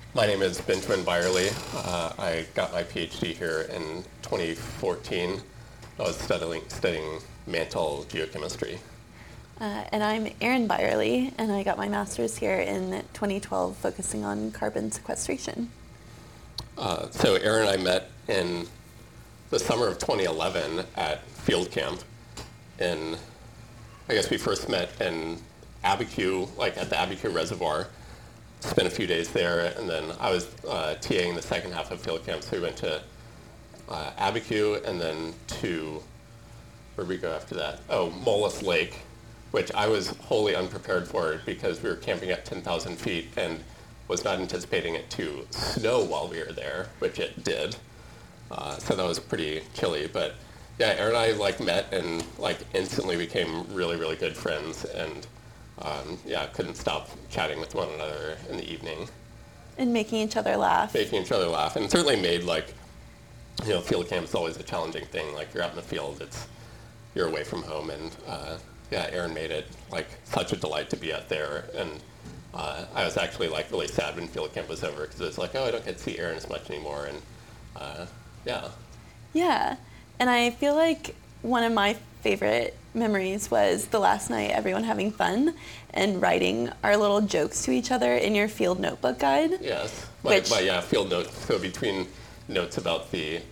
My name is Benjamin Byerly. I got my PhD here in 2014. I was studying mantle geochemistry. And I'm Erin Byerly, and I got my master's here in 2012, focusing on carbon sequestration. So Erin and I met in the summer of 2011 at field camp. And I guess we first met in Abiquiu, like at the Abiquiu Reservoir. Spent a few days there, and then I was TAing the second half of field camp, so we went to Abiquiu, and then to, where did we go after that? Oh, Mollis Lake, which I was wholly unprepared for because we were camping at 10,000 feet and was not anticipating it to snow while we were there, which it did. So that was pretty chilly, but yeah, Erin and I met and instantly became really, really good friends, and couldn't stop chatting with one another in the evening. And making each other laugh. Making each other laugh, and it certainly made field camp is always a challenging thing. Like you're out in the field, you're away from home, and Erin made it such a delight to be out there. And I was actually really sad when field camp was over because it was I don't get to see Erin as much anymore, and Yeah, and I feel like one of my favorite memories was the last night, everyone having fun and writing our little jokes to each other in your field notebook guide. Yes, field notes. So between notes about the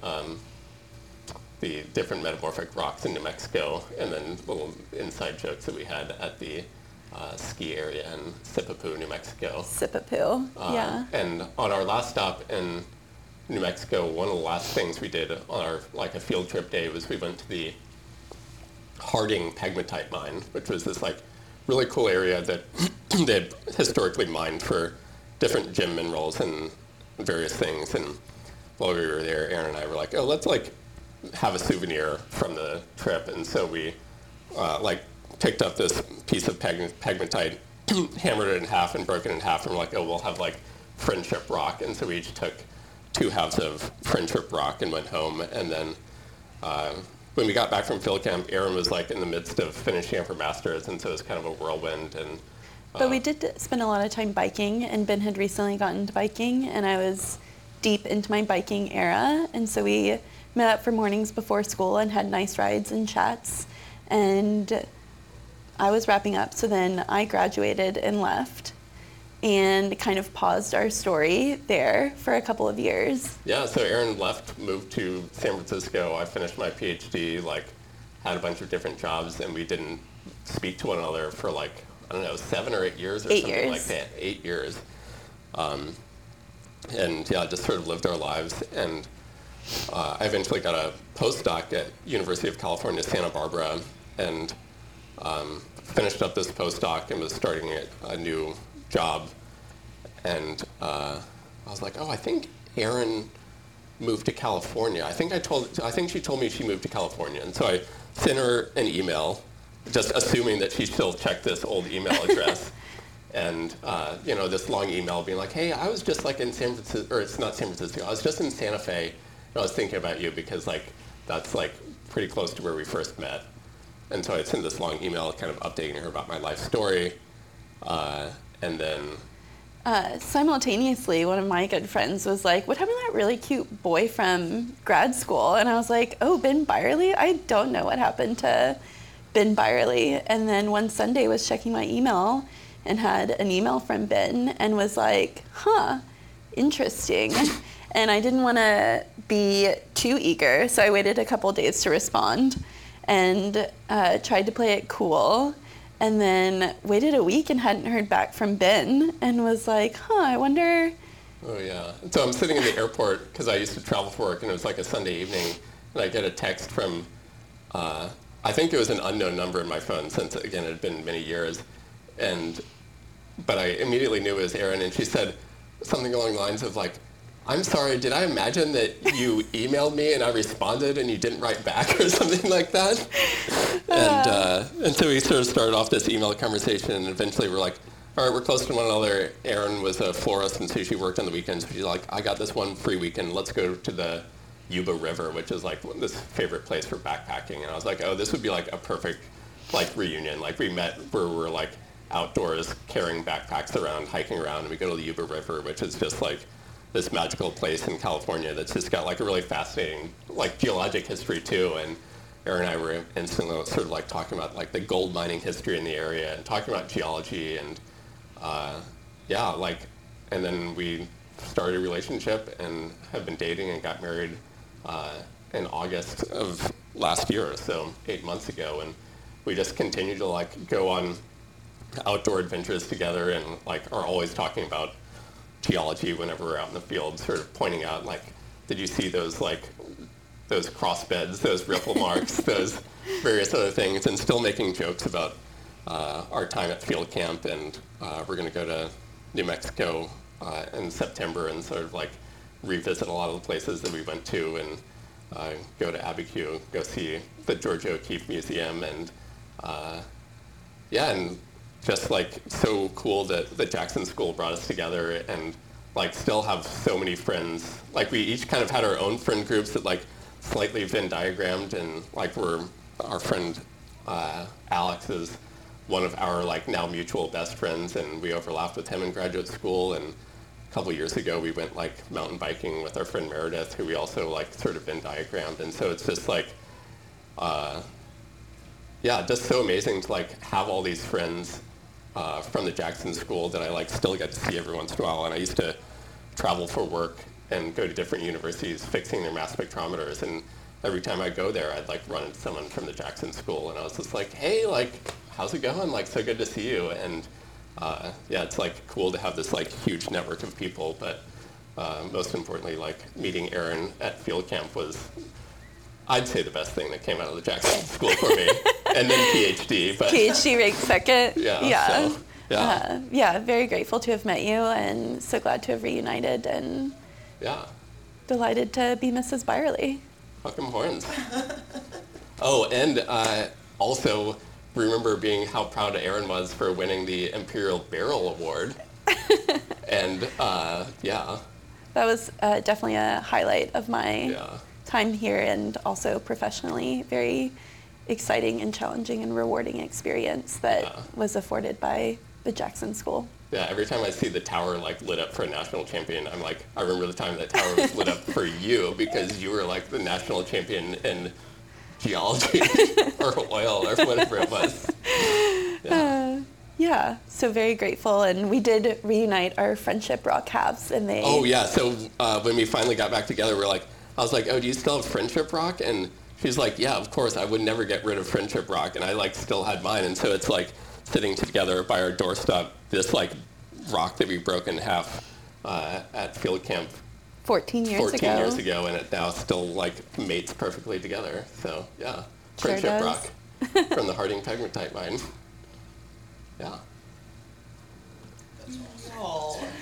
different metamorphic rocks in New Mexico, and then little inside jokes that we had at the ski area in Sipapu, New Mexico. Sipapu, yeah. And on our last stop in New Mexico, one of the last things we did on our a field trip day was we went to the Harding pegmatite mine, which was this really cool area that they had historically mined for different gem minerals and various things. And while we were there, Erin and I were oh, let's have a souvenir from the trip. And so we picked up this piece of pegmatite, hammered it in half and broke it in half, and we're oh, we'll have friendship rock. And so we each took 2 halves of friendship rock and went home. And then when we got back from field camp, Erin was in the midst of finishing up her master's, and so it was kind of a whirlwind. And but we did spend a lot of time biking, and Ben had recently gotten into biking, and I was deep into my biking era, and so we met up for mornings before school and had nice rides and chats. And I was wrapping up, so then I graduated and left, and kind of paused our story there for a couple of years. Yeah, so Erin left, moved to San Francisco. I finished my PhD, had a bunch of different jobs, and we didn't speak to one another for 7 or 8 years or 8 something years. like that. 8 years. Just sort of lived our lives. And I eventually got a postdoc at University of California, Santa Barbara, and finished up this postdoc and was starting a new job, and I was oh, I think Erin moved to California. I think she told me she moved to California, and so I sent her an email, just assuming that she still checked this old email address, and this long email being hey, I was just in San Francisco, or it's not San Francisco, I was just in Santa Fe, and I was thinking about you because that's pretty close to where we first met, and so I sent this long email kind of updating her about my life story. And then simultaneously, one of my good friends was what happened to that really cute boy from grad school? And I was oh, Ben Byerly? I don't know what happened to Ben Byerly. And then one Sunday was checking my email and had an email from Ben and was huh, interesting. And I didn't want to be too eager, so I waited a couple days to respond and tried to play it cool. And then waited a week and hadn't heard back from Ben, and was I wonder. Oh yeah. So I'm sitting in the airport because I used to travel for work, and it was a Sunday evening, and I get a text from, I think it was an unknown number in my phone since, again, it had been many years, but I immediately knew it was Erin, and she said something along the lines of I'm sorry, did I imagine that you emailed me and I responded and you didn't write back or something like that? And so we sort of started off this email conversation, and eventually we're all right, we're close to one another. Erin was a florist, and so she worked on the weekends. She's I got this one free weekend, let's go to the Yuba River, which is this favorite place for backpacking. And I was oh, this would be a perfect reunion. We met where we're outdoors carrying backpacks around, hiking around, and we go to the Yuba River, which is just like this magical place in California that's just got like a really fascinating like geologic history too. And Aaron and I were instantly sort of like talking about like the gold mining history in the area and talking about geology and yeah, like, and then we started a relationship and have been dating and got married in August of last year, so 8 months ago, and we just continue to like go on outdoor adventures together and like are always talking about geology whenever we're out in the field, sort of pointing out like, did you see those like those cross beds, those ripple marks, those various other things, and still making jokes about our time at field camp. And we're going to go to New Mexico in September and sort of like revisit a lot of the places that we went to and go to Abiquiu, go see the George O'Keeffe Museum, and yeah, and just like so cool that the Jackson School brought us together and like still have so many friends. Like we each kind of had our own friend groups that like slightly Venn diagrammed, and like our friend Alex is one of our like now mutual best friends, and we overlapped with him in graduate school. And a couple years ago we went like mountain biking with our friend Meredith, who we also like sort of Venn diagrammed. And so it's just like yeah, just so amazing to like have all these friends from the Jackson School that I like still get to see every once in a while. And I used to travel for work and go to different universities fixing their mass spectrometers, and every time I go there I'd like run into someone from the Jackson School, and I was just like, hey, like, how's it going? Like, so good to see you. And yeah, it's like cool to have this like huge network of people, but most importantly, like meeting Aaron at field camp was, I'd say, the best thing that came out of the Jackson School for me. And then PhD, but PhD ranked second. Yeah. So, yeah. Yeah, very grateful to have met you and so glad to have reunited and Yeah. delighted to be Mrs. Byerly. Fuck 'em horns. Oh, and also remember being how proud Aaron was for winning the Imperial Barrel Award. And yeah. That was definitely a highlight of my Yeah. time here, and also professionally very exciting and challenging and rewarding experience that Yeah. was afforded by the Jackson School. Yeah, every time I see the tower like lit up for a national champion, I'm like, I remember the time that tower was lit up for you because you were like the national champion in geology or oil or whatever it was. Yeah. Yeah, so very grateful, and we did reunite our Friendship Rock halves, and they. Oh yeah, so when we finally got back together, I was like, oh, do you still have Friendship Rock? And she's like, yeah, of course, I would never get rid of Friendship Rock, and I like still had mine, and so it's like sitting together by our doorstep, this like rock that we broke in half at field camp 14 years ago, and it now still like mates perfectly together. So yeah, Sure Friendship does. Rock from the Harding pegmatite mine. Yeah. Oh,